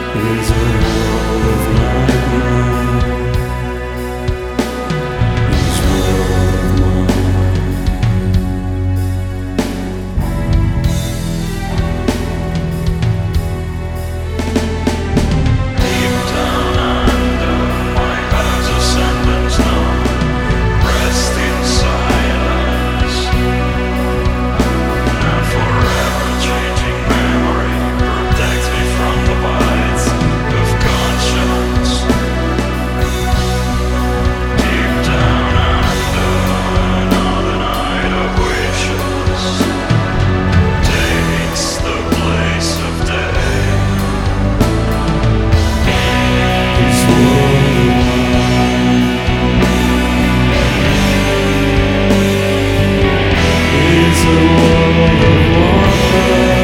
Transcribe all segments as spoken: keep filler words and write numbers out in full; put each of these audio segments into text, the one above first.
is a world of nightmare. Is world of Deep down under my heart's a sentence now. Rest in silence. And forever changing memory protects me from the bites of conscience. Deep down under another night of wishes takes the place of day. This world is a world of wonder,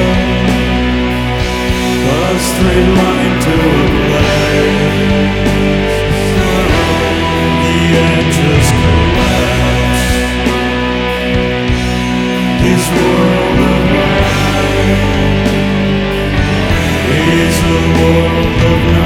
a straight line to a place. The edges collapse. This world of mine is a world of night.